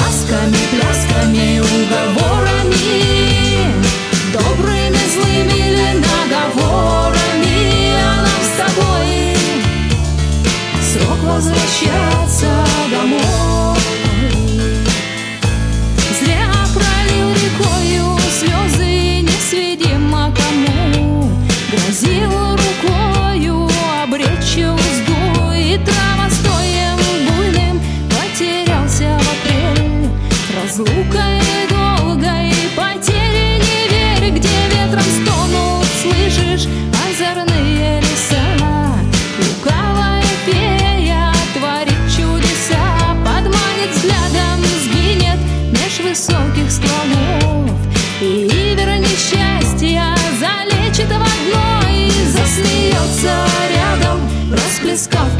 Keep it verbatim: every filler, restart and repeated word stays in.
ласками, плясками, уговорами, добрыми, злыми или наговорами. А нам с тобой срок возвращаться домой. Зря пролил рекою слезы, не сведимо кому. Грозил рукою обречь узду, и травостоем буйным потерялся в апрель. Разлукой долгой потери не верь, где ветром стонут, слышишь, озорные леса. Лукавая фея творит чудеса, подманит взглядом, сгинет меж высоких стволов. И ивер несчастья залечит в одной, засмеется рядом, расплескав